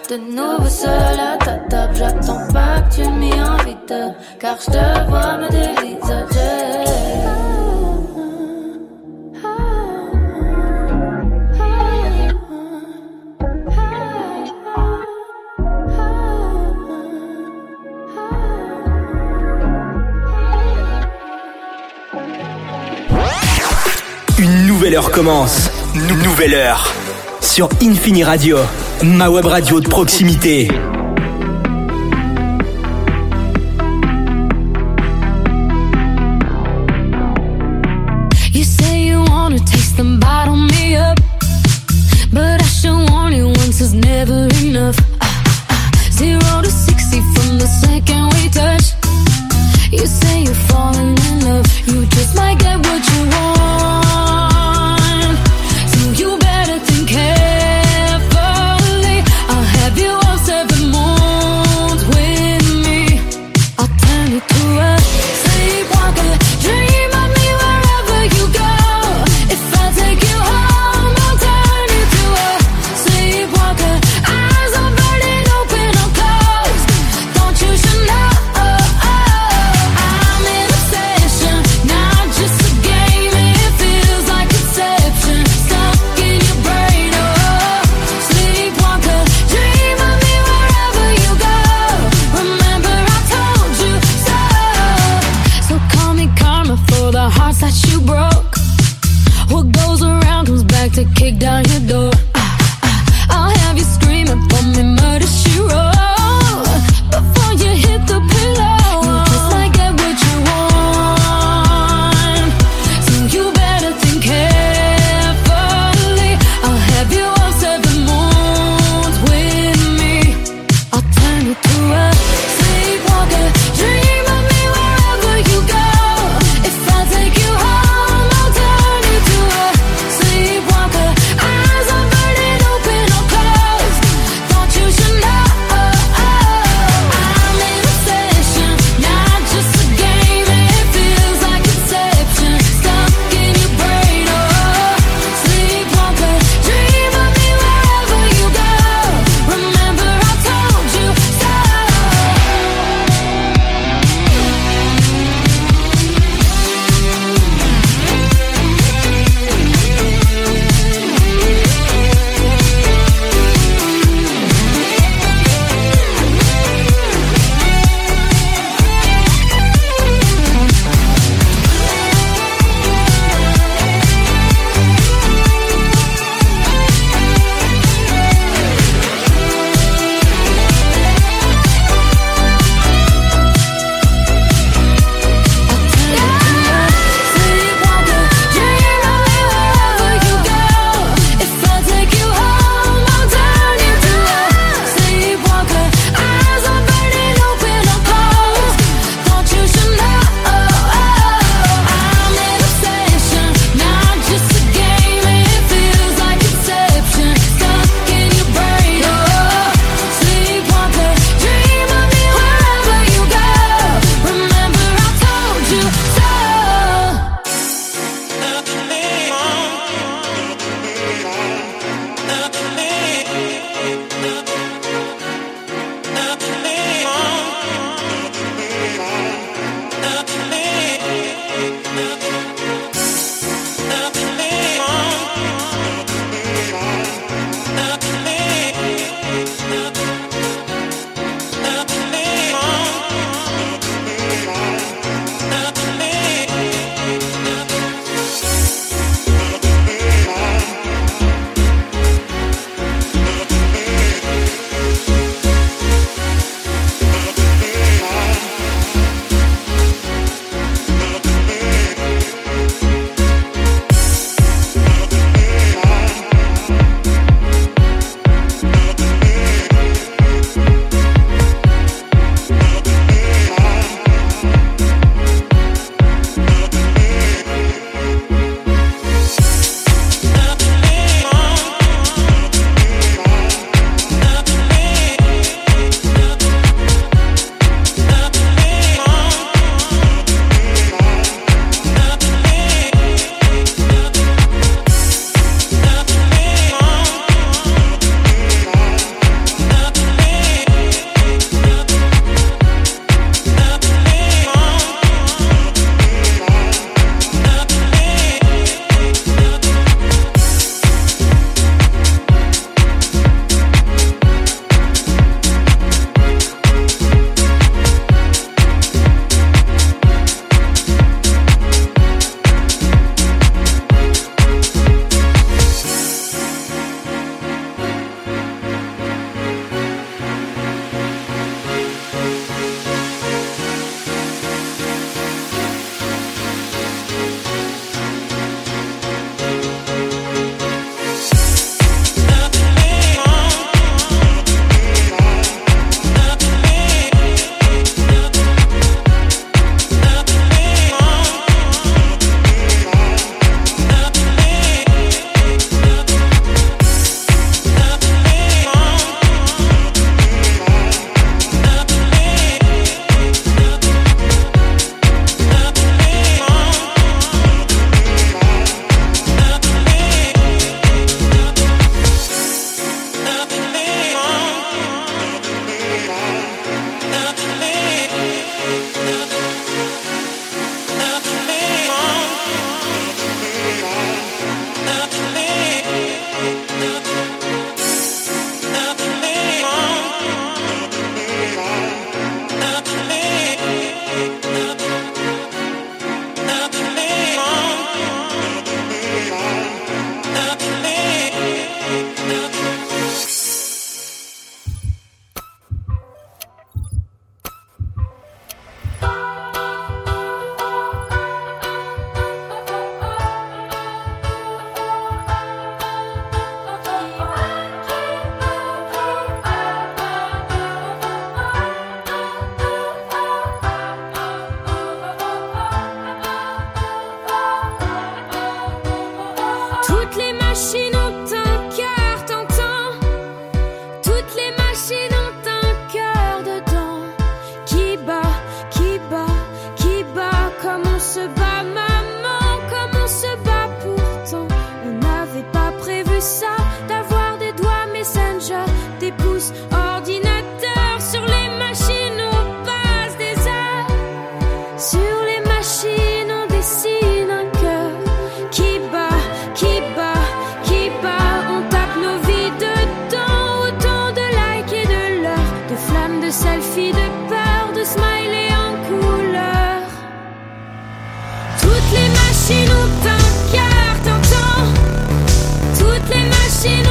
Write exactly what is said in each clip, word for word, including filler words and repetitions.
de nouveau seul à ta table. J'attends pas que tu m'y invites, car je te vois me dévisager. Une nouvelle heure commence. Nouvelle heure. Sur Infini Radio, ma web radio de proximité. You say you wanna taste them, bottle me up, but I should warn you once is never enough. uh, uh, uh. Zero to sixty from the second we touch. You say you're falling in love, you just might get what you want. You better think carefully. I'll have you all seven moons with me. I'll turn you to a sleepwalker. Dream of me wherever you go. If I take you home, I'll turn you to a sleepwalker. Eyes are burning open or closed. Don't you should know? I'm an obsession, not just a game. It feels like deception. The hearts that you broke, what goes around comes back to kick down your door. Ah, ah, I'll have you screaming for me, murder she wrote. Before you hit the pillow, you just might get what you want. So you better think carefully. I'll have you all seven moons with me. I'll turn you to a sleepwalker. Dream of me wherever you go. Take you home, I'll turn you to a sleepwalker. Eyes are burning open or closed. Don't you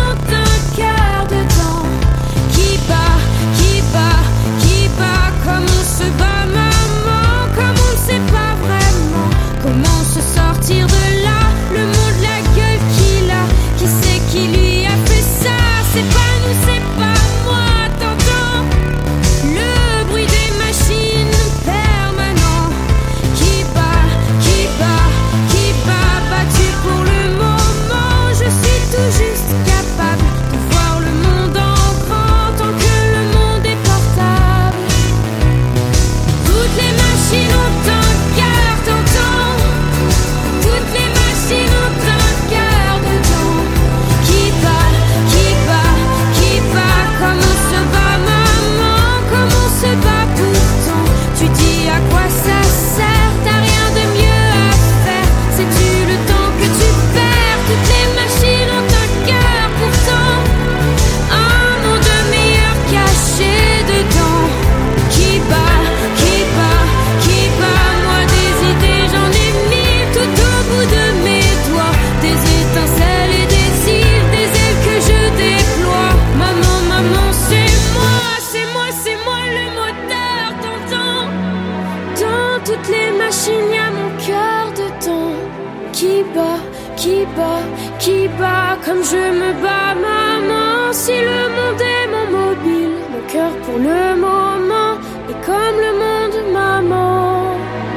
ont un cœur dedans qui bat, qui bat, qui bat. Comme on se bat, maman, comme on ne sait pas vraiment comment se sortir de là. Le monde, la gueule qu'il a, qui c'est qui lui a fait ça? C'est pas nous, c'est pas moi, t'entends le bruit des machines permanent qui bat, qui bat, qui bat, battu pour le moment. Je suis tout juste capable de voir le monde en grand tant que le monde est portable. Toutes les machines ont un cœur, t'entends? Toutes les machines ont un cœur dedans qui bat, qui bat, qui bat. Comme on se bat, maman, comme on se bat pourtant. Tu dis à quoi ça sert? T'as rien de mieux à faire. Sais-tu le temps que tu perds? Toutes les machines ont un cœur pourtant. Un monde meilleur caché dedans qui bat, qui bat, qui bat. Moi des idées j'en ai mille tout au bout de mes doigts. Des étincelles et des îles, des ailes que je déploie. Maman, maman, c'est moi, c'est moi, c'est moi le moteur, t'entends? Dans toutes les machines y'a mon cœur dedans qui bat, qui bat, qui bat. Comme je me bats, maman, si le monde est mon mobile, mon cœur pour le moment est comme le monde, maman.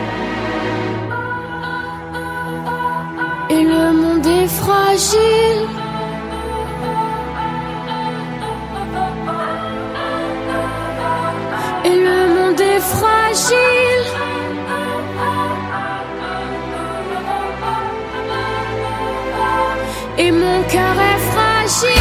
Et le monde est fragile. Et le monde est fragile. Et mon cœur est fragile.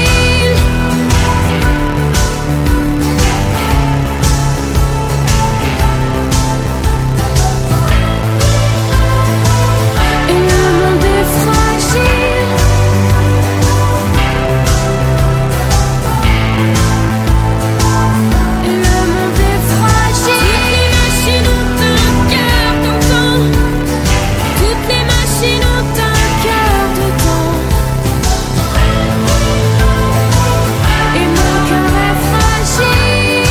Et le monde est fragile. Et le monde est fragile. Toutes les machines ont un cœur, t'entends? Toutes les machines ont un cœur dedans. Et mon cœur est fragile.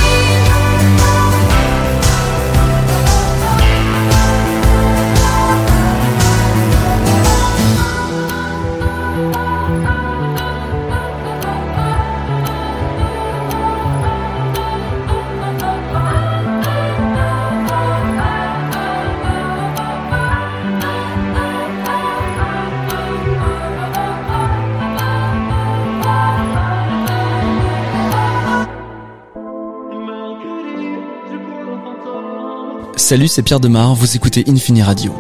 Salut, c'est Pierre Demar, vous écoutez Infini Radio.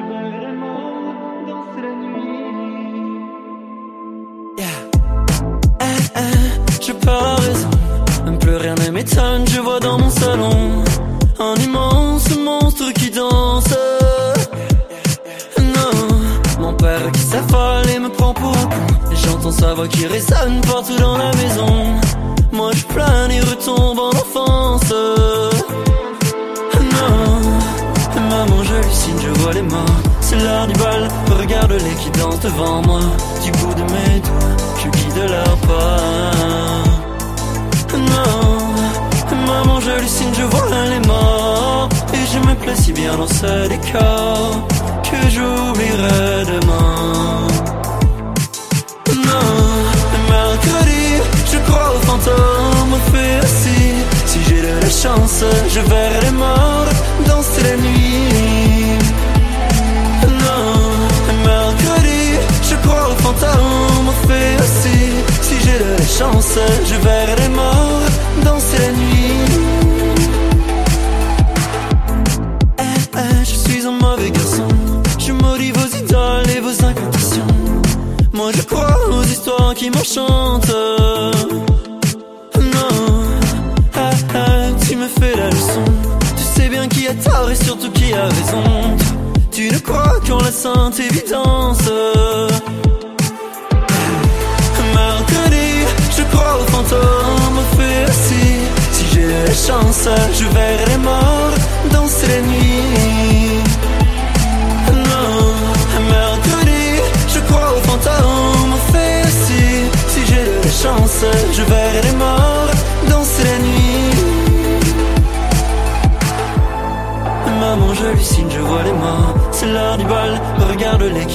Je perds la raison, même plus rien ne m'étonne. Je vois dans mon salon un immense monstre qui danse. Non, mon père qui s'affole et me prend pour un con. Et j'entends sa voix qui résonne partout dans la maison. Moi je plane et retombe en enfance. Non, maman j'hallucine, je vois les morts. C'est l'heure du bal, regarde-les qui dansent devant moi. Du bout de mes doigts, je guide leur pas. Non, maman j'hallucine, je vois les morts. Et je me plais si bien dans ce décor que j'oublierai demain. Non, mercredi, je crois aux fantômes, fait aussi. Si j'ai de la chance, je verrai les morts danser la nuit. Non, mercredi, je crois aux fantômes, fait aussi. Si j'ai de la chance, je verrai les morts danser la nuit. Eh, eh, je suis un mauvais garçon. Je maudis vos idoles et vos incantations. Moi je crois aux histoires qui m'enchantent. Non, ah, ah, tu me fais la leçon. Tu sais bien qui a tort et surtout qui a raison. Tu ne crois qu'en la sainte évidence. Mercredi, je crois aux fantômes, fait aussi. Si j'ai la chance, je verrai les morts danser la nuit. Non, mercredi, je crois aux fantômes, fait aussi. Si j'ai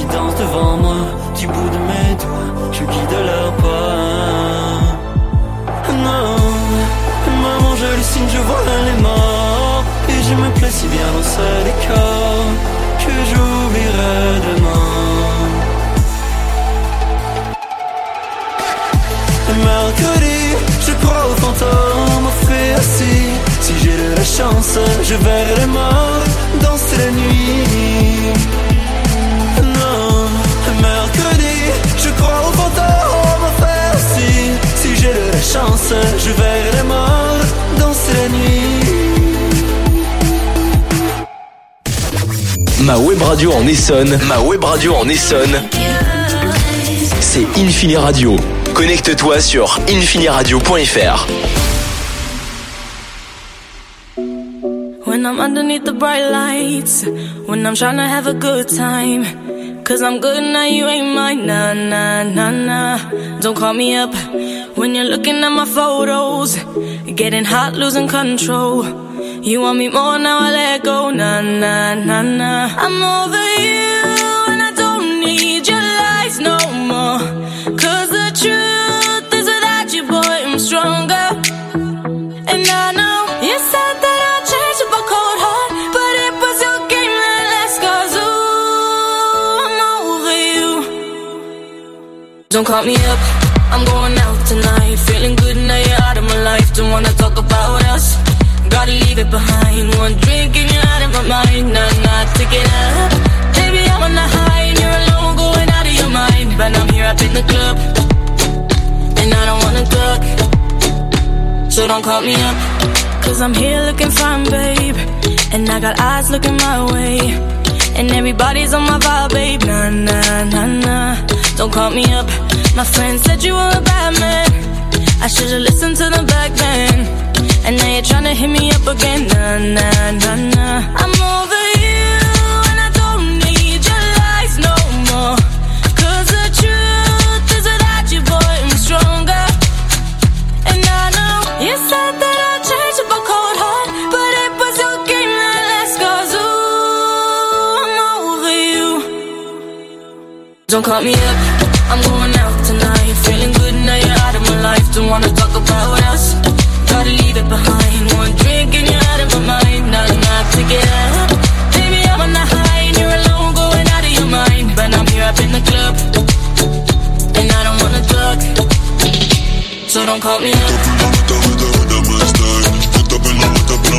qui dansent devant moi, du bout de mes doigts, je guide leurs pas. Non, maman j'hallucine, je vois les morts, et je me plais si bien dans ce décor que j'oublierai demain. Mercredi, je crois aux fantômes, aux fées aussi. Si j'ai de la chance, je verrai les morts danser la nuit. Non, mercredi, je crois aux fantômes, aux fées aussi. Si j'ai de la chance, je verrai les morts danser la nuit. Ma web radio en Essonne, ma web radio en Essonne, c'est Infini Radio. Connecte-toi sur infiniradio point f r. When I'm underneath the bright lights, when I'm trying to have a good time, cause I'm good now, you ain't mine, nah, nah, nah, nah. Don't call me up when you're looking at my photos, getting hot, losing control. You want me more, now I let go, nah, nah, nah, nah. I'm over you and I don't need your lies no more, cause the truth is without you, boy, I'm stronger. And I know you said that I'd change with a cold heart, but it was your game that last, cause ooh, I'm over you. Don't call me up, I'm going out tonight, feeling good now you're out of my life. Don't wanna talk about us, gotta leave it behind. One drink and you're out of my mind, nah, nah, take it up. Baby, I'm on the high and you're alone, going out of your mind. But I'm here up in the club, and I don't wanna talk, so don't call me up, cause I'm here looking fine, babe, and I got eyes looking my way, and everybody's on my vibe, babe, nah, nah, nah, nah. Don't call me up, my friend said you were a bad man, I should've listened to the back then, and now you're tryna hit me up again, nah, nah, nah, nah. I'm over you, and I don't need your lies no more, cause the truth is without you, boy, I'm stronger. And I know you said that I'd change with a cold heart, but it was your game that last, cause ooh, I'm over you. Don't call me up, I'm going out tonight, feeling good now you're out of my life. Don't wanna talk about us, gotta leave it behind. One drink and you're out of my mind, nah, nah, take it up. Baby, I'm on the high and you're alone, going out of your mind. But I'm here up in the club, and I don't wanna talk, so don't call me up. Don't call me up.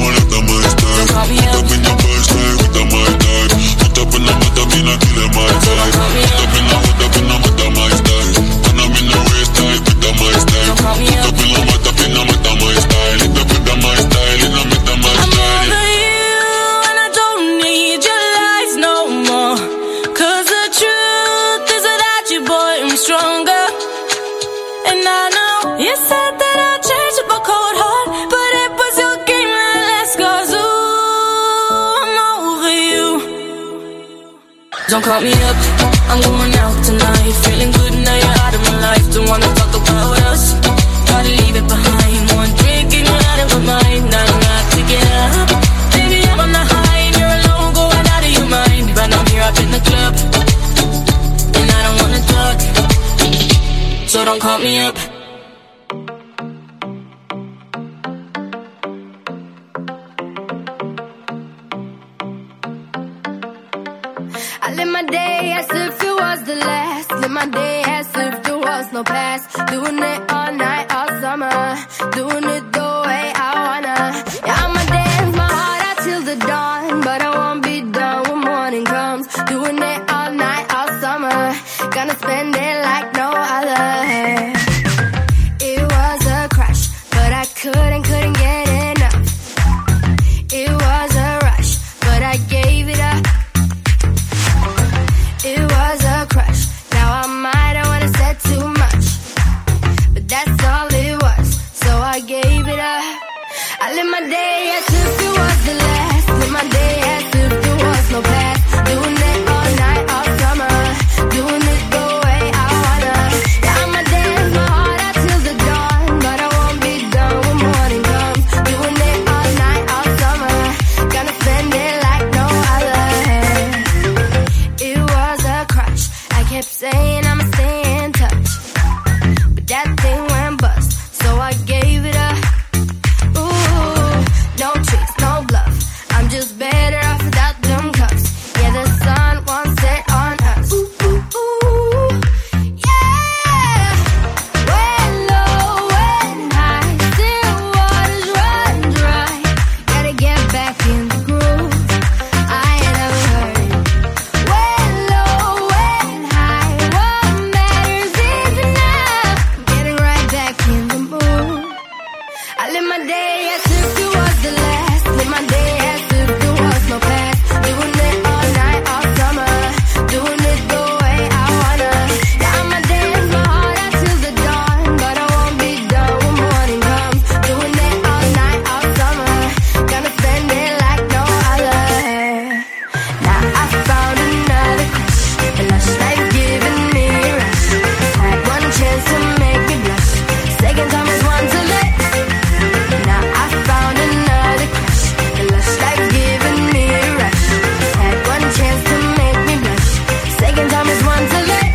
Don't call me up, I'm going out tonight, feeling good now you're out of my life. Don't wanna talk about us, gotta leave it behind. One drink and you're out of my mind, nah, nah, take it up. Baby, I'm on the high and you're alone, going out of your mind. But I'm here up in the club, and I don't wanna talk, so don't call me up. I live my day as if it was the last. Live my day as if there was no past. Doing it all night, all summer. Doing it the way I wanna. Yeah, I'ma dance my heart out till the dawn, but I won't be done when morning comes. Doing it all night, all summer. Gonna spend it like no other. It was a crush, but I couldn't, couldn't get enough. It was a rush, but I gave it up. It was a crush, now I might have wanna said too much, but that's all it was, so I gave it up. I live my day as if it was the last. Live my day as if there was no past. Doing it all night, all summer. Doing it the way I wanna. Yeah, I'ma dance my heart out till the dawn, but I won't be done when morning comes. Doing it all night, all summer. Gonna spend it like no other. It was a crush, that thing went bust. So I gave it up. Ooh, no tricks, no bluff. I'm just better off without them cuffs. Yeah, the sun won't set on us. Ooh, ooh, ooh, yeah. When low, when high, still waters run dry. Gotta get back in the groove. I ain't never heard it. When low, when high, what matters is enough. Getting right back in the mood. I live my day as if it was the last. Live my day as if there was no past. Doing it all night, all summer. Doing it the way I wanna. Yeah, I'ma dance my heart out till the dawn. But I won't be done when morning comes. Doing it all night, all summer. Gonna spend it like no other. Now I found another crush. A lush life giving me a rush. Had one chance to make me blush. Second time is one to let. Now I found another crush. A lush life giving me a rush. Had one chance to make me blush. Second time is one to let.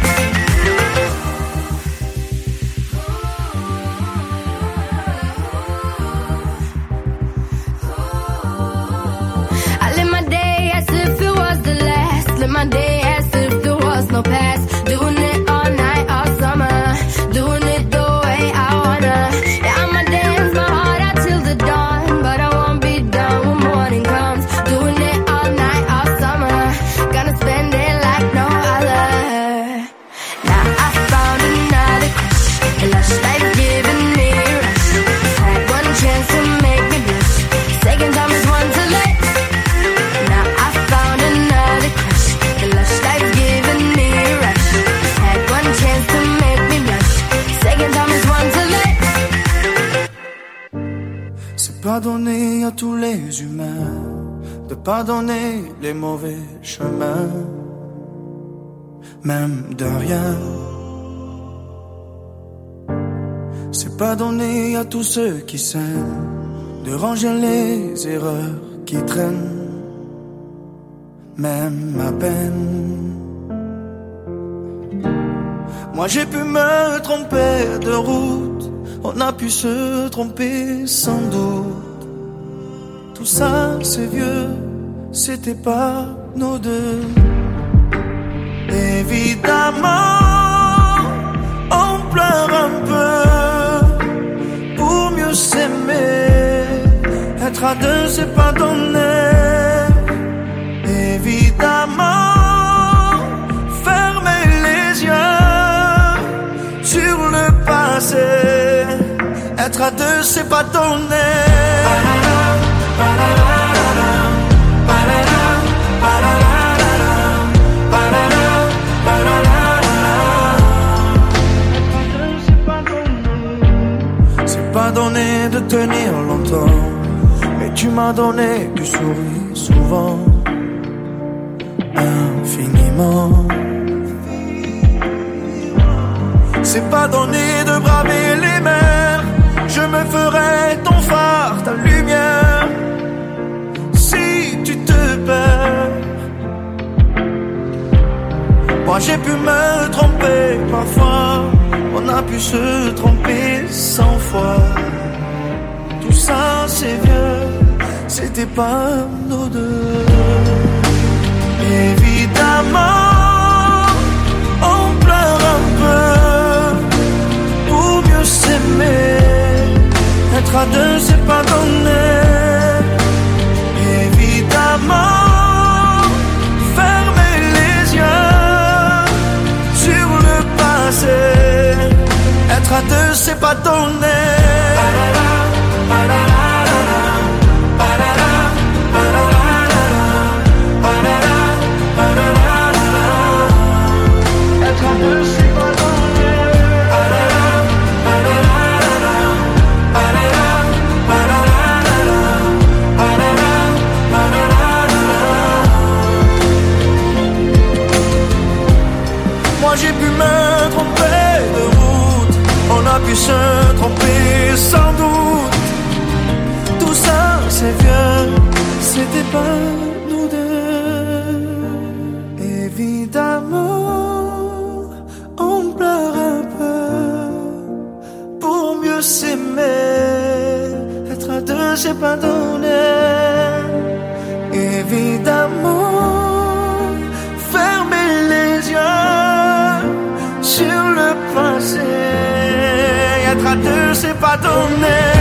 I live my day as if it was the last. Live my day as if there was no past. Doing it all night, all summer. Doing it the way I wanna. Yeah, I'ma dance my heart out till the dawn. But I won't be done when morning comes. Doing it all night, all summer. Gonna spend it like no other. Now I found another crush. A lush life giving me a rush. Had one chance to make me blush. Second time is one to let. Now I found another crush. A lush life giving me a rush. Had one chance to make me blush. Second time is one to let. C'est pas donné à tous les humains de pardonner les mauvais chemins, même de rien. C'est pas donné à tous ceux qui s'aiment de ranger les erreurs qui traînent, même à peine. Moi j'ai pu me tromper de route, on a pu se tromper sans doute. Tout ça c'est vieux, c'était pas nous deux. Évidemment, on pleure un peu pour mieux s'aimer. Être à deux c'est pas donné. Évidemment, fermer les yeux sur le passé. Être à deux c'est pas donné. C'est pas donné de tenir longtemps, mais tu m'as donné du sourire souvent, infiniment. C'est pas donné de braver les mers, je me ferai ton phare, ta lumière. Si tu te perds, moi j'ai pu me tromper parfois, on a pu se tromper cent fois. Tout ça c'est vieux, c'était pas nous deux. Évidemment, on pleure un peu pour mieux s'aimer. Être à deux c'est pas donné. Évidemment, fermer les yeux sur le passé. Être à deux c'est pas donné. Être à deux c'est pas donné. Moi j'ai pu me tromper de route, on a pu se tromper sans doute. Tout ça c'est vieux, c'était pas nous deux. Évidemment, on pleure un peu deux s'aimer, être à deux c'est pardonner. Évidemment, fermer les yeux sur le passé, être à deux c'est pardonner.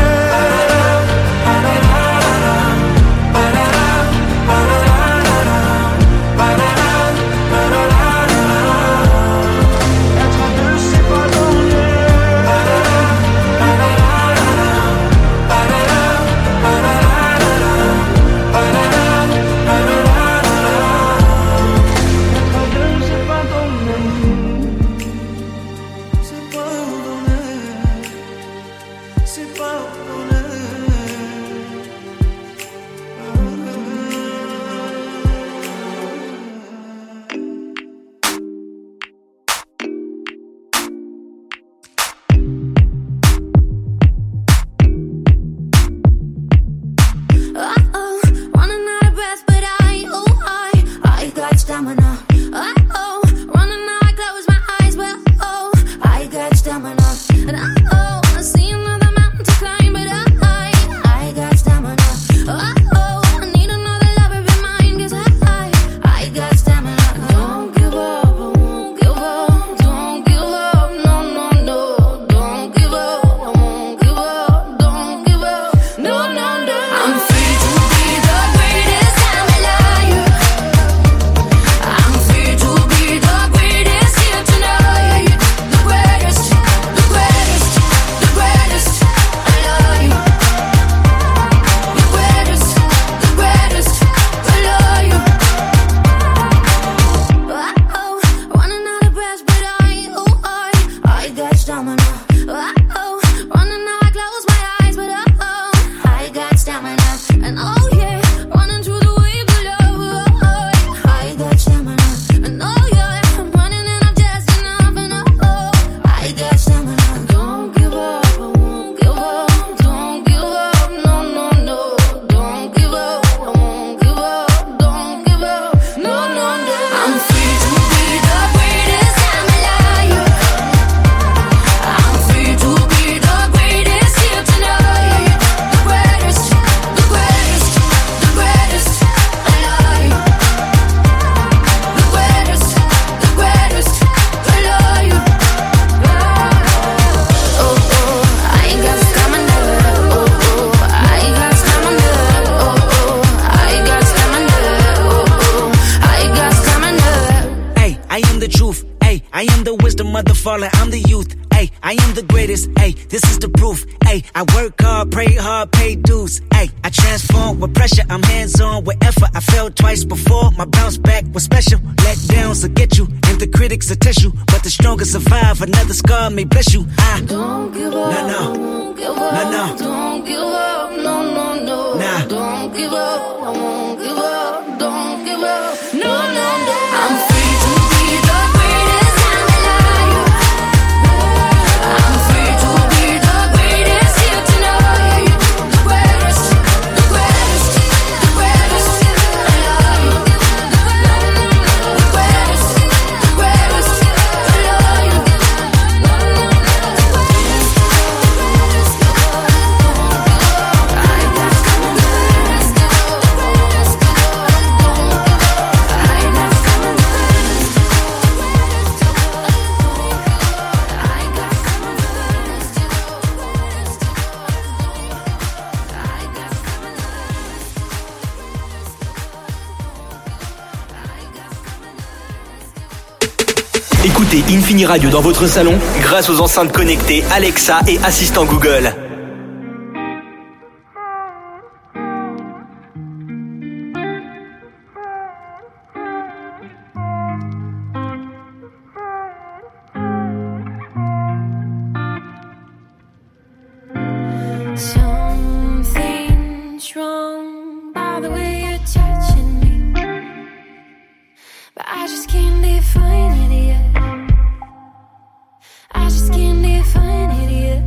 I'm the youth, ayy, I am the greatest, ayy, this is the proof, ayy, I work hard, pray hard, pay dues, ayy, I transform with pressure, I'm hands-on with effort, I fell twice before, my bounce back was special, let downs will get you, and the critics will test you, but the strongest survive, another scar may bless you, I don't give up, no, no, won't give up, no, no, don't give up, no, no, no, nah, don't give up, I won't give up, don't give up, no, no, no, I'm free to be the greatest, I'm alive, I'm free to be the greatest here tonight, the greatest, the greatest, the greatest, alive, the greatest, the greatest, alive, Écoutez Infini Radio dans votre salon grâce aux enceintes connectées Alexa et assistant Google. Something's wrong by the way you're touching me, but I just can't define it yet. I just can't define it yet.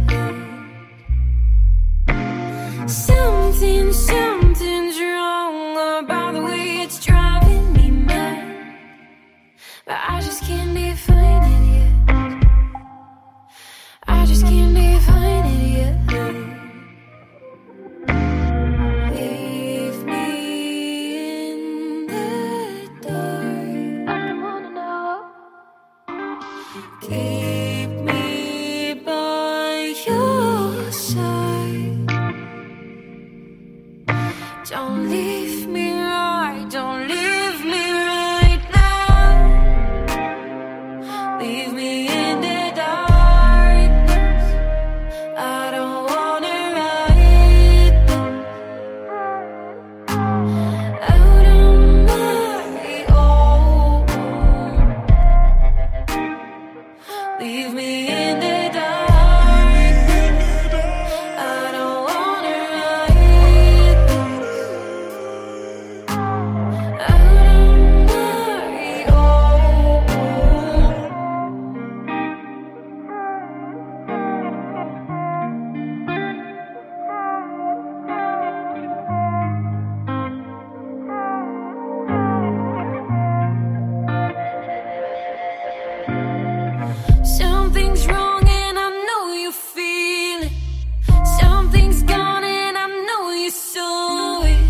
Something, something's wrong about the way it's driving me mad, but I just can't define it yet. I just can't define it yet. side. Don't leave me right, don't leave me right now. Leave me in the darkness. I don't wanna ride out of my own. Leave me in the darkness. I don't wanna ride out of my own. Something's wrong and I know you feel it. Something's gone and I know you saw it.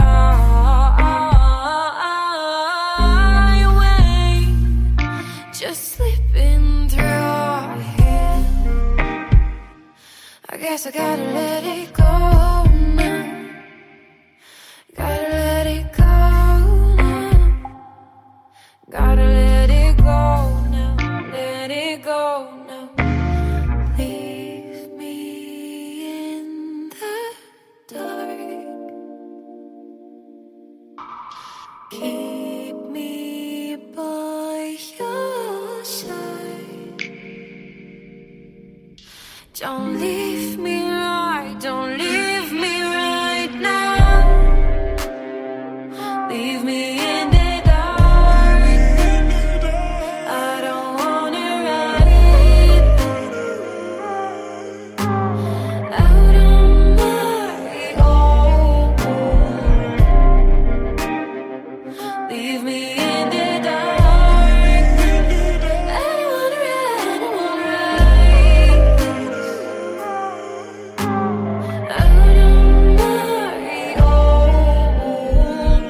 Fly away, just slipping through our head. I guess I gotta let it go now. Gotta let it go now. Gotta let it go now. Let it go now. Leave me in the dark. Keep me by your side. Don't leave me right, don't leave me right now. Leave me in the dark. I don't wanna ride out of my own. Leave me in the dark. I don't wanna ride, I don't wanna ride out of my own.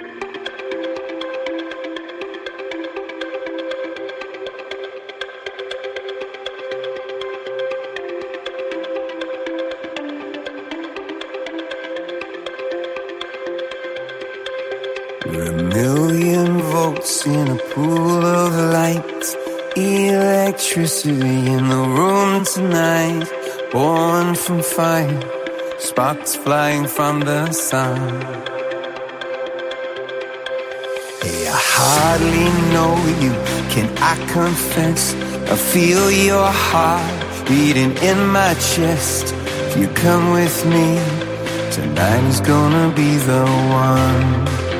We're a million volts in a pool of light. Electricity in the room tonight. Born from fire, sparks flying from the sun. Hey, I hardly know you, can I confess? I feel your heart beating in my chest. If you come with me, tonight is gonna be the one.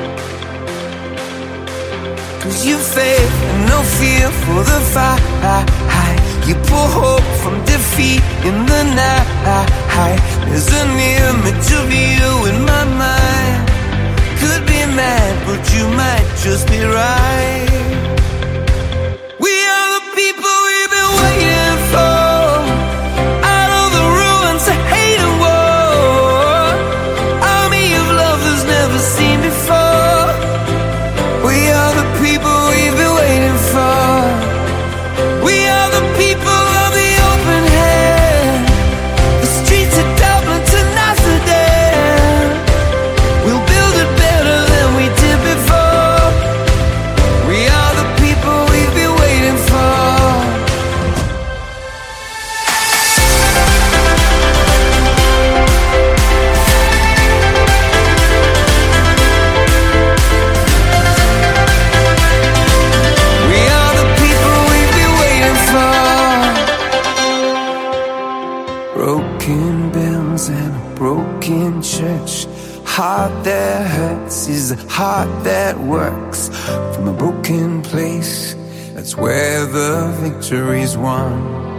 Cause you faith and no fear for the fight. You pull hope from defeat in the night. There's an image of you in my mind. Could be mad, but you might just be right. We are the people we've been waiting for. Out of the ruins of hate and war. Army of love that's never seen before. We are the people we've been waiting for. We are the people of the open hand. The streets of Dublin to Amsterdam. We'll build it better than we did before. We are the people we've been waiting for. We are the people we've been waiting for. Broken bells and a broken church. Heart that hurts is a heart that works. From a broken place, that's where the victory's won.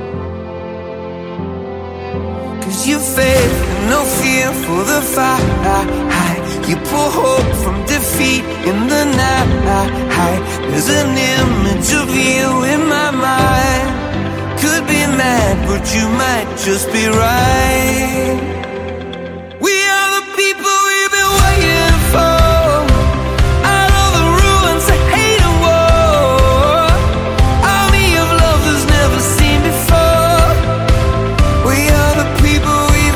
Cause you faith and no fear for the fight. You pull hope from defeat in the night. There's an image of you in my mind. Could be mad, but you might just be right. We are the people we've been waiting for. Out of the ruins of hate and war. Army of love that's never seen before. We are the people we've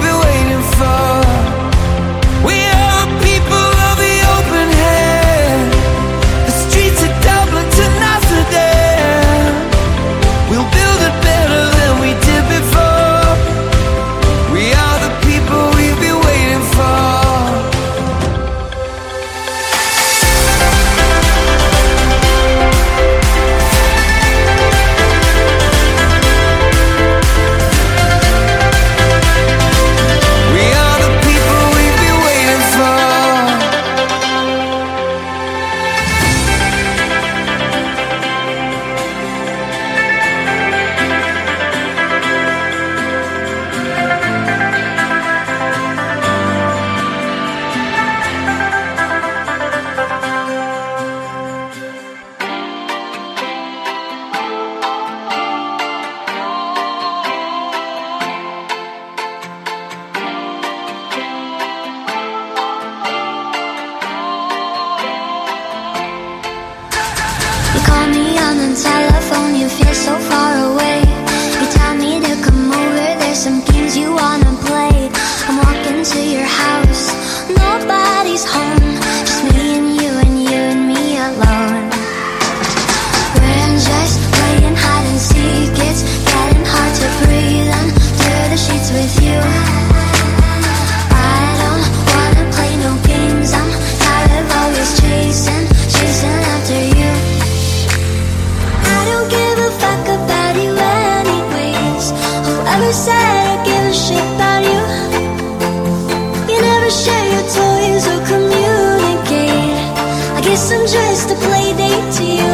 call me on the telephone, you feel so far away. You tell me to come over, there's some games you wanna play. I'm walking to your house, nobody's home, just me and you and you and me alone. We're just playing hide and seek, it's getting hard to breathe under the sheets with you. I don't wanna play no games, I'm tired of always chasing, chasing after you. I don't give a fuck about you anyways. Whoever said I give a shit about you? You never share your toys or communicate. I guess I'm just a play date to you.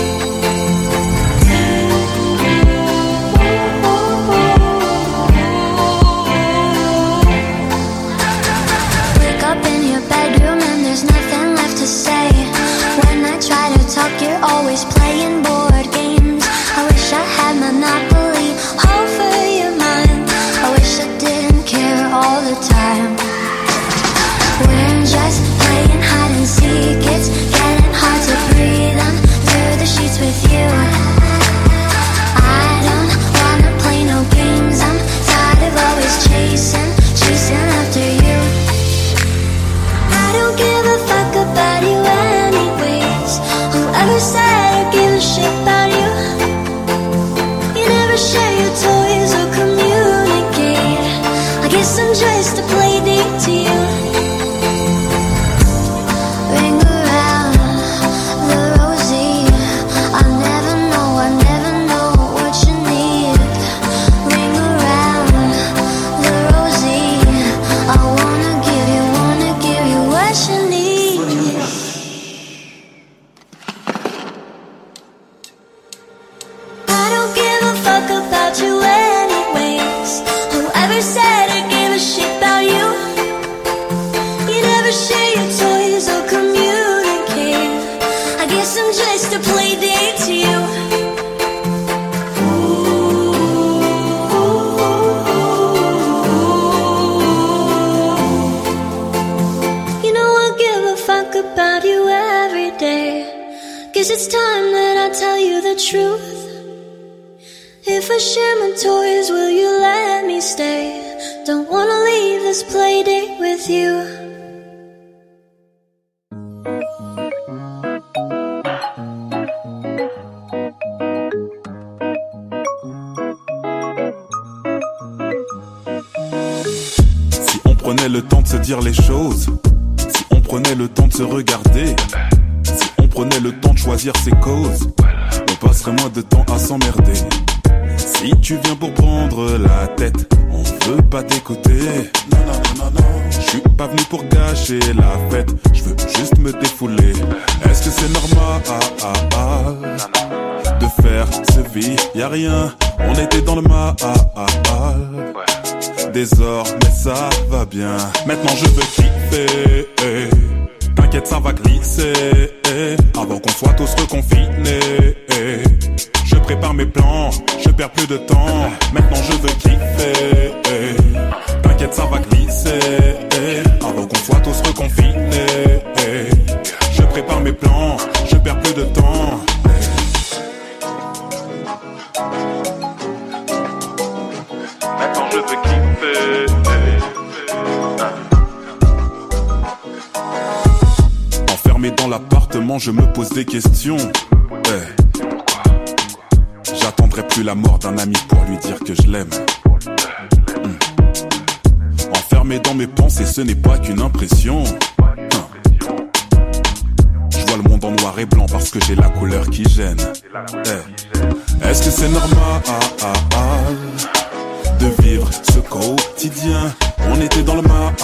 Wake up in your bedroom and there's nothing left to say. When I try to talk, you're always playing board games. I wish I had Monopoly over your mind. I wish I didn't care all the time. We're just playing hide and seek, it's getting hard to breathe under the sheets with you. I don't wanna play no games, I'm tired of always chasing, chasing after you. I don't give a fuck about you anyways. Whoever said I give a shit about you? You never share your toys or communicate. I guess I'm just a play date to you. Ring around the rosy, I never know, I never know what you need. Ring around the rosy, I wanna give you, wanna give you what you need. I don't give a fuck about you anyways. Whoever said I gave a shit about you? You never share your toys or communicate. I guess I'm just a play date to you. You know I give a fuck about you every day. Guess it's time that I tell you the truth. If I share my toys, will you let me stay? Don't wanna leave this play date with you. Si on prenait le temps de se dire les choses, si on prenait le temps de se regarder, si on prenait le temps de choisir ses causes, on passerait moins de temps à s'emmerder. Si tu viens pour prendre la tête, on veut pas t'écouter. Non, non, non, non, non. Je suis pas venu pour gâcher la fête, je veux juste me défouler. Est-ce que c'est normal de faire ce vie? Y'a rien, on était dans le mal. Désormais ça va bien, maintenant je veux kiffer. T'inquiète ça va glisser, avant qu'on soit tous reconfinés. Je prépare mes plans, je perds plus de temps, maintenant je veux kiffer. T'inquiète ça va glisser, avant qu'on soit tous reconfinés. Je prépare mes plans, je perds plus de temps. Maintenant je veux kiffer. Enfermé dans l'appartement, je me pose des questions. Hey. J'attendrai plus la mort d'un ami pour lui dire que je l'aime. Mmh. Enfermé dans mes pensées, ce n'est pas qu'une impression. Mmh. Je vois le monde en noir et blanc parce que j'ai la couleur qui gêne. Hey. Est-ce que c'est normal de vivre ce quotidien? On était dans le mal.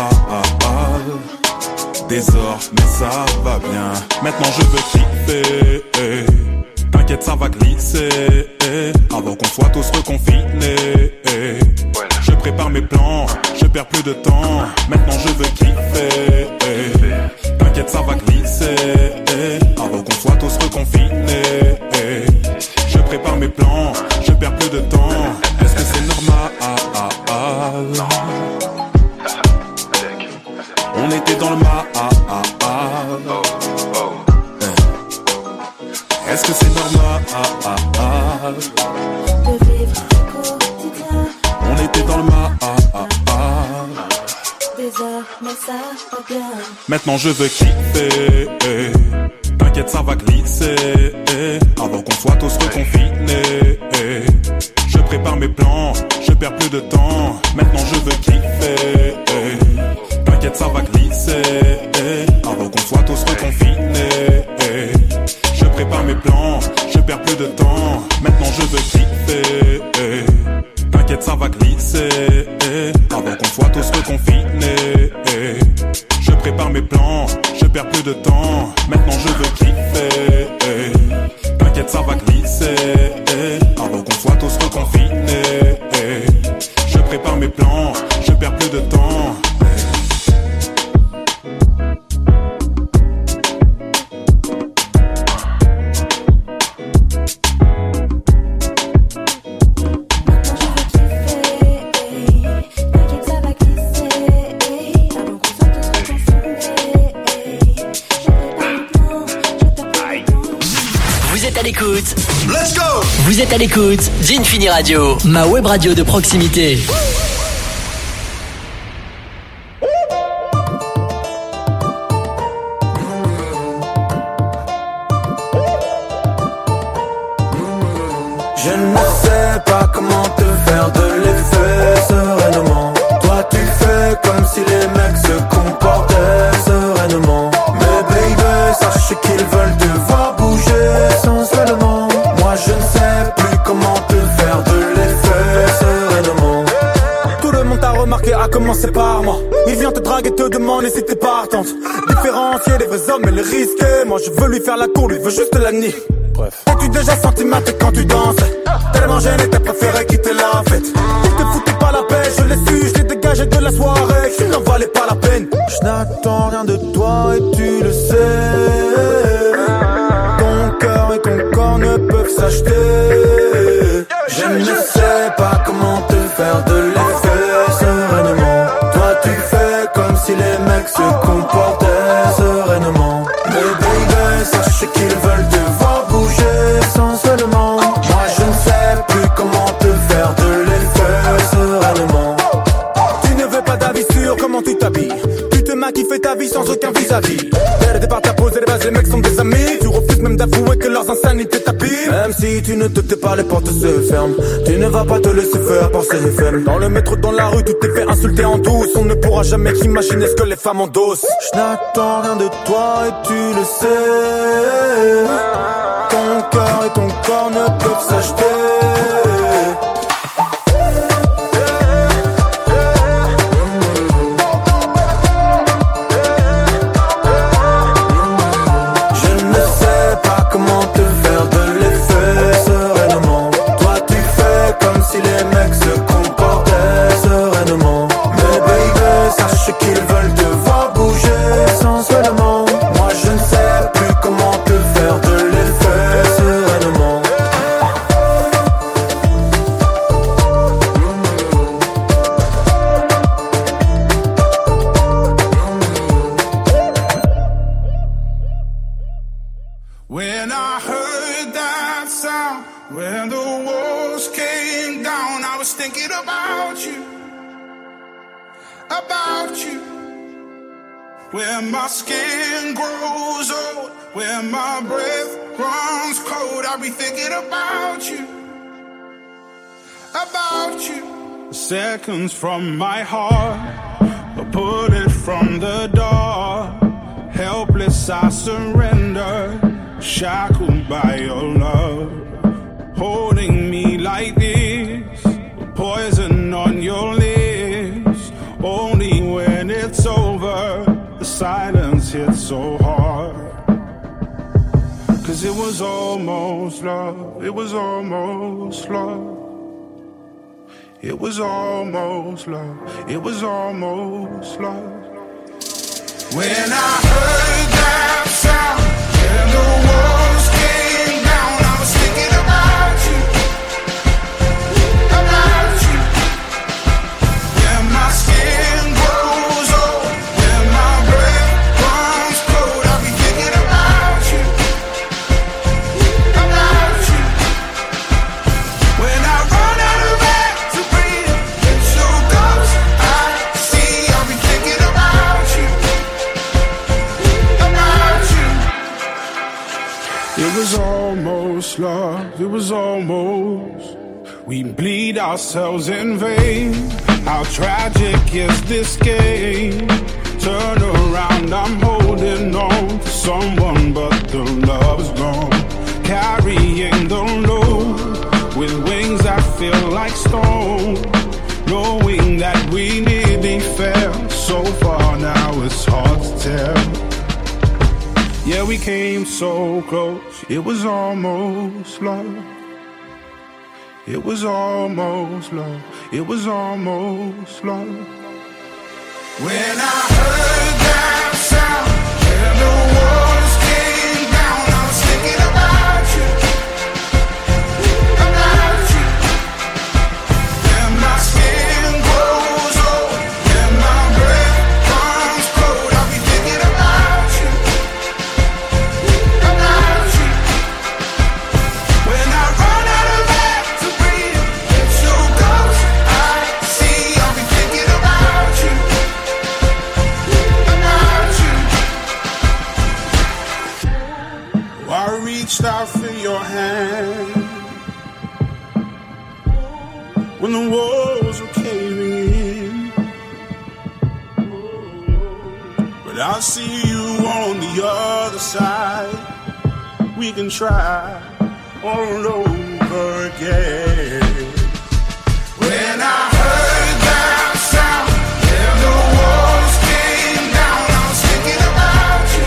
Désormais ça va bien, maintenant je veux kiffer. T'inquiète ça va glisser, avant qu'on soit tous reconfinés. Je prépare mes plans, je perds plus de temps, maintenant je veux kiffer. T'inquiète ça va glisser, avant qu'on soit tous reconfinés. Je prépare mes plans, je perds plus de temps. Est-ce que c'est normal? On était dans le mal. Est-ce Est-ce que c'est normal ah, ah, de vivre au quotidien? On était dans le mal ah, ah, ah. Désormais ça va bien. Maintenant je veux kiffer. T'inquiète ça va glisser. Avant qu'on soit tous reconfinés. Je prépare mes plans, je perds plus de temps. Maintenant je veux kiffer. T'inquiète ça va glisser. Avant qu'on soit tous reconfinés. Je prépare mes plans, je perds plus de temps. Maintenant je veux kiffer. T'inquiète ça va glisser. Avant qu'on soit tous reconfinés. Je prépare mes plans, je perds plus de temps. Maintenant je veux kiffer. T'inquiète ça va glisser. Avant qu'on soit tous reconfinés. Je prépare mes plans, je perds plus de temps. L'écoute. Let's go. Vous êtes à l'écoute d'Infini Radio, ma web radio de proximité. Je ne sais pas comment te faire de l'effet sereinement. Toi tu fais comme si les mecs se comportaient sereinement. Mais baby, sache qu'ils veulent te voir bouger sensuellement. Moi je ne sais plus comment te faire de l'effet sereinement. Tout le monde t'a remarqué, à commencer par moi. Il vient te draguer, te demander si t'es partante. Différencier les vrais hommes et les risquer. Moi je veux lui faire la cour, lui veut juste la nier. Bref. T'as-tu déjà senti ma tête quand tu danses? Tellement gêné, t'as préféré quitter la fête. Il te foutait pas la paix, je l'ai su, je l'ai dégagé de la soirée. Il n'en valait pas la peine. Je n'attends rien de toi et tu le sais. Ton cœur et ton corps ne peuvent s'acheter. Je ne sais pas comment te faire de l'effet sereinement. Toi tu fais comme si les mecs se comportaient sereinement. Mais baby, sache qu'ils veulent te voir bouger sensuellement. Moi je ne sais plus comment te faire de l'effet sereinement. Tu ne veux pas d'avis sur comment tu t'habilles. Tu te maquilles, fais ta vie sans aucun vis-à-vis. Dès le départ t'as posé les bases, les mecs sont des amis. Tu refuses même d'avouer que leurs insanités t'abîment. Même si tu ne te tais pas, les portes se ferment. Tu ne vas pas te laisser faire par ces faibles. Dans le métro, dans la rue, tu t'es fait insulter en douce. On ne pourra jamais imaginer ce que les femmes endossent. Je n'attends rien de toi et tu le sais. Ton cœur et ton corps ne peuvent s'acheter. Je ne sais pas comment te faire de l'effet sereinement. Toi tu fais comme si les mecs se comportaient sereinement. Mais baby, sache qu'ils veulent te voir bouger sensuellement. Moi je ne sais plus comment te faire de l'effet sereinement. When I heard that sound, when the walls came down, I was thinking about you, about you. When my skin grows old, when my breath runs cold, I'll be thinking about you, about you. Seconds from my heart, I put it from the door. Helpless I surrender, shackled by your love. Holding me like this, poison on your lips. Only when it's over, the silence hits so hard. Cause it was almost love, it was almost love. It was almost love, it was almost love. When I heard that sound, when the walls came down, I was thinking about you, about you. When my skin grows old, when my breath runs cold, I'll be thinking about you, it was almost. We bleed ourselves in vain. How tragic is this game? Turn around, I'm holding on to someone, but the love is gone. Carrying the load with wings that feel like stone. Knowing that we nearly fell so far, now it's hard to tell. Yeah, we came so close, it was almost love. It was almost love, it was almost love. When I heard that sound and the walls came down, I was thinking about you, about you. And my skin grows old, and my breath comes cold, I'll be thinking about you, about you. When I run out of air to breathe, it's your ghost I see, I'll be thinking about you. I reached out for your hand when the walls were caving in, but I see you on the other side. We can try all over again. When I heard that sound and the walls came down, I was thinking about you.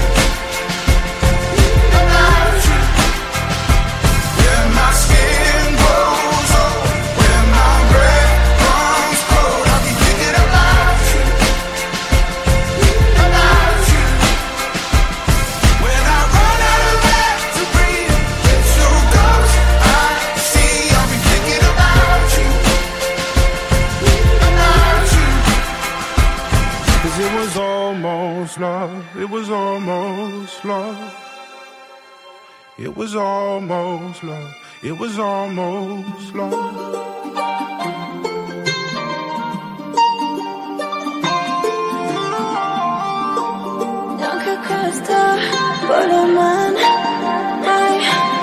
Love, it was almost love. It was almost love. It was almost love. Danke Costa, Poloman, hey.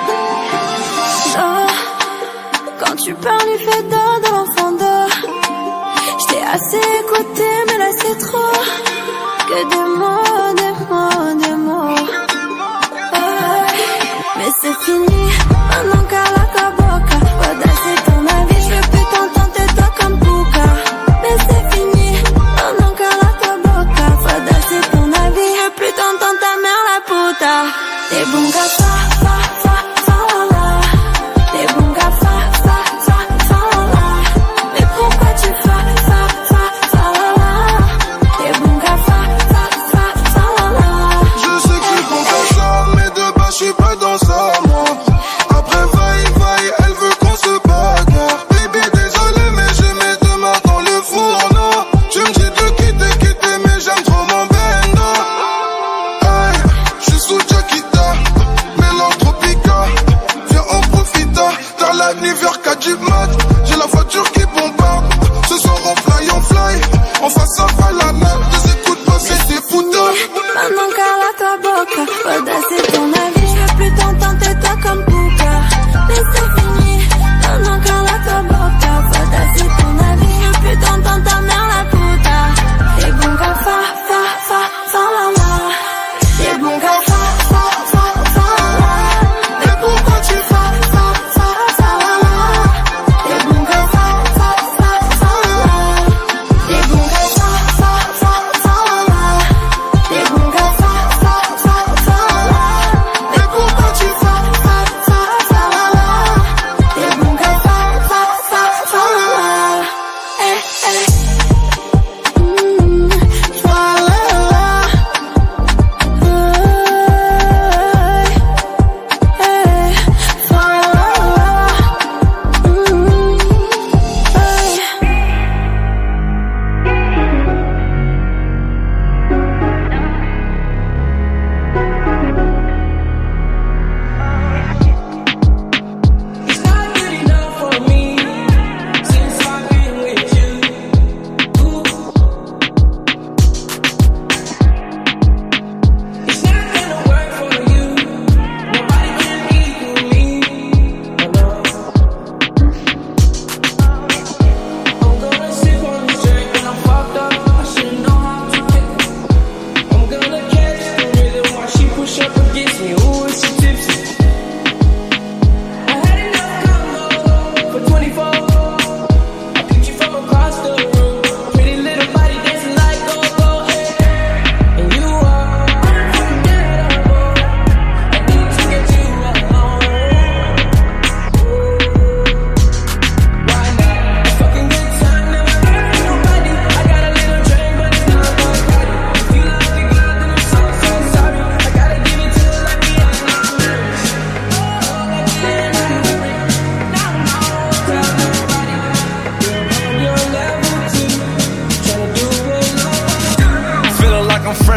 Oh, quand tu parles, il fait d'or de l'enfant d'or. J't'ai assez écouté, mais là c'est trop. Que des mots, des mots, des mots. Ah, mais c'est fini, maintenant cala ta boca. Voilà, c'est ton avis, je veux plus t'entendre, tais-toi comme Pouka. Mais c'est fini, maintenant cala ta boca. Voilà, c'est ton avis, je veux plus t'entendre, ta mère la puta. T'es bon gars, fa, fa, fa, fa, la. T'es bon gars, fa, fa, fa, fa, la. Mais pourquoi tu fa, fa, fa, fa, la. T'es bon gars, fa. Je suis pas dans ça, moi. Après, vaille, vaille, elle veut qu'on se bagarre. Baby, désolé, mais j'ai mes deux mains dans le fourneau. Tu me dis de quitter, quitter, mais j'aime trop mon bendo. Aïe, je suis sous Jackita, mélange tropica. Viens, on profita. Dans la nuit vers quatre du mat, j'ai la voiture qui bombarde. Ce soir, on fly, on fly. En face, ça va la nappe. Des écoutes pas, c'est des fouteurs. Maintenant, cala ta boca. Voilà, c'est ton avis. Plus t'entends, tais-toi comme Pouka. Mais c'est fini, maintenant cala ta boca. Voilà, c'est ton avis, je veux plus t'entendre, ta mère la puta. T'es bon gars, fa, fa, fa, fa, la, la. T'es bon gars, fa, fa, fa, fa, la. Mais pourquoi tu fa, fa, fa, fa, la, la. T'es bon gars, fa, fa, fa, fa, la. T'es bon gars, fa, fa, fa, fa, la. T'es bon gars, fa, fa, fa, fa, la.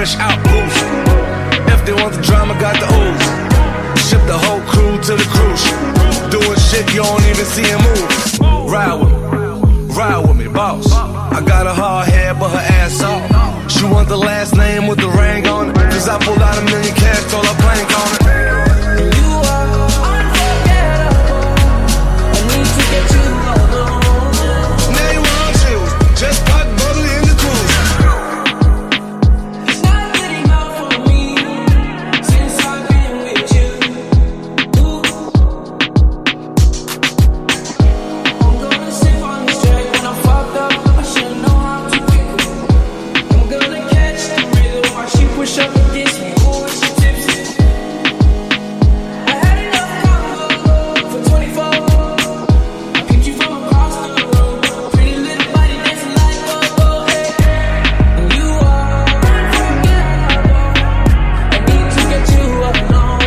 fresh out boost. If they want the drama, got the ooze. Ship the whole crew to the cruise. Doing shit you don't even see him move. Ride with me, ride with me, boss. I got a hard head, but her ass off. She want the last name with the ring on it. Cause I pulled out a million cash, told her plank on it. And you are unforgettable. I need to get you alone. Now you want you, just put bubbly in the cruise. It's not good enough for me since I've been with you. Ooh. I'm gonna sip on this track when I'm fucked up. I should know how to pick it. I'm gonna catch the rhythm while she push up against me. Ooh, she tipsy. I had enough combo for twenty-four. I picked you from across the road. Pretty little body dancing like go-go, hey. And you are unforgettable. I need to get you alone.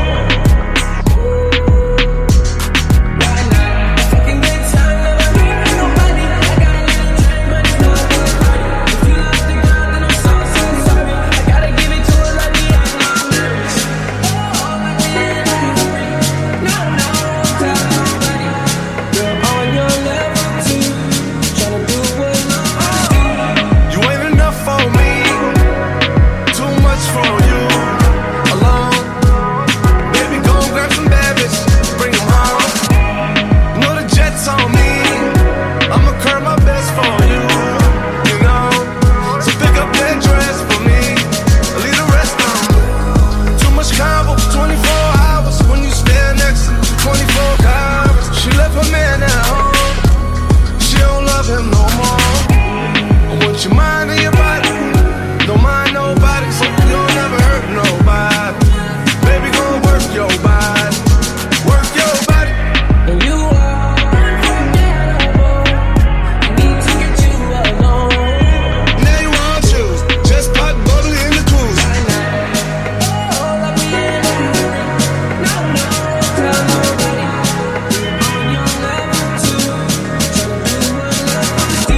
Right now, fucking good time, never been with nobody. I got a little drink, but it's not a good party. If you love the girl, then I'm so, so sorry. I gotta give it to her like me, I'm not nervous. Oh, like me, I'm free. No, no, tell nobody. Girl, on your level too. Tryna do what I do. You ain't enough for me. Too much for you. Alone. Baby, go and grab some bad bitches. Bring them home. Know the jet's on me. I'ma curb my best for you. You know. So pick up that dress for me. Leave the rest on. Too much combo. twenty-four hours. When you stand next to twenty-four hours. She left her man at home. She don't love him no more. I want your mind and your body. Don't mind nobody, so you'll never hurt nobody. Baby, gon' work your body. Work your body. And you are unforgettable. I need to get you alone. Now you want you. Just put bubbly in the cruise. Oh, let me in the ring. No, no, tell nobody. On your level too. Tryna do what I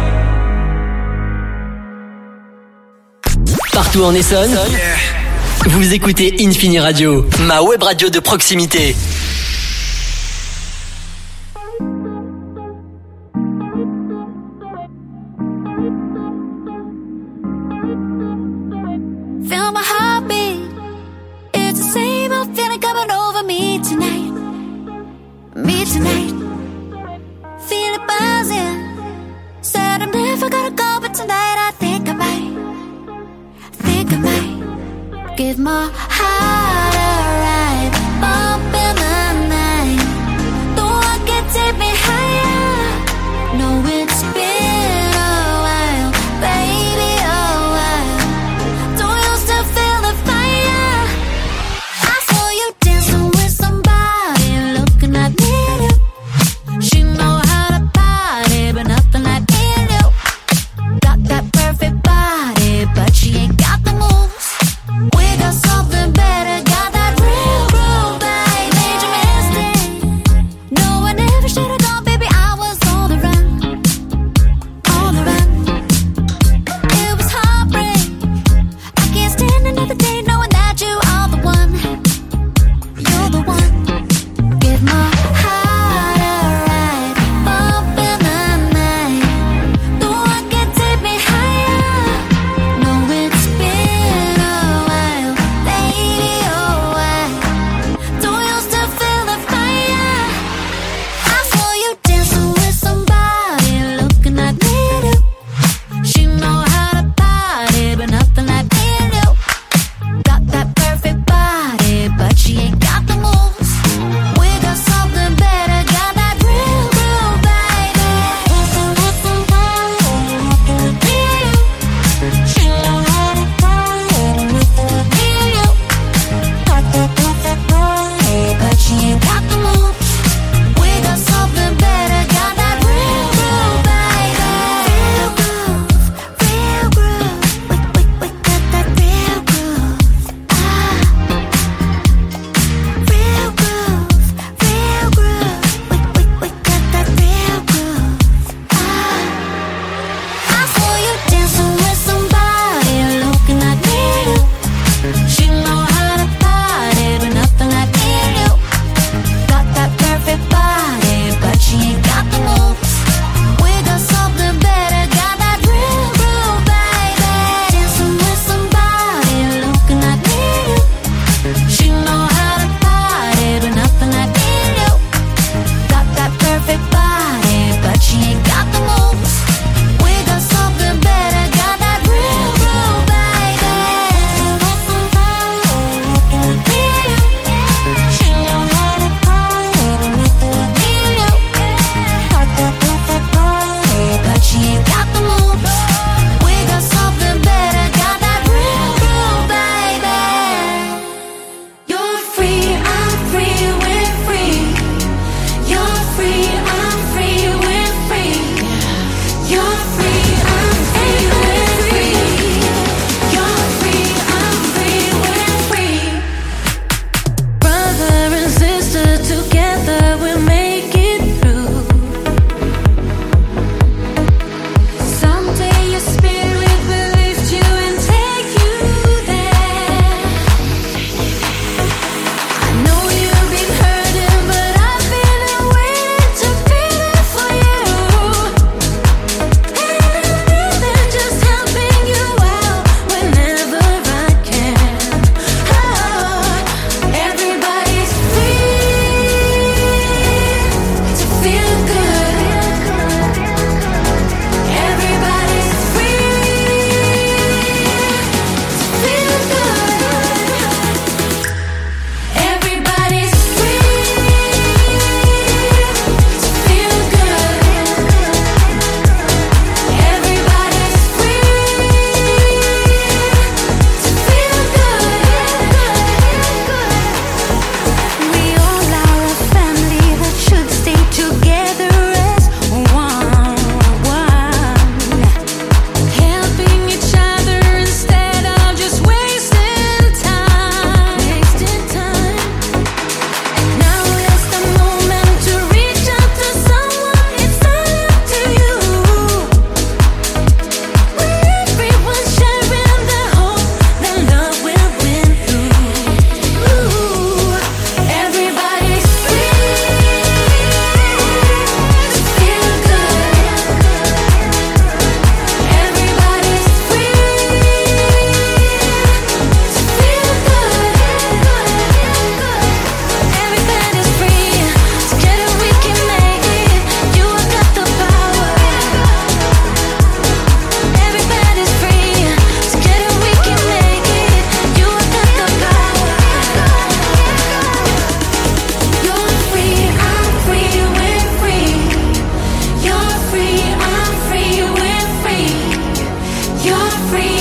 do. Partout en Essonne, vous écoutez Infini Radio, ma web radio de proximité. Feel my heartbeat. It's the same old feeling coming over me tonight. Me tonight. Feel it buzzing. Said I'm never gonna go, but tonight I think I might. Think I might. Give my heart a ride. Bump in the night. The one can take me higher. No, it's been a while, baby, a while. Don't you still feel the fire? I saw you dancing with somebody, looking at me and you. She know how to party, but nothing like me and you. Got that perfect body, but she ain't got the moves. We got something better. free.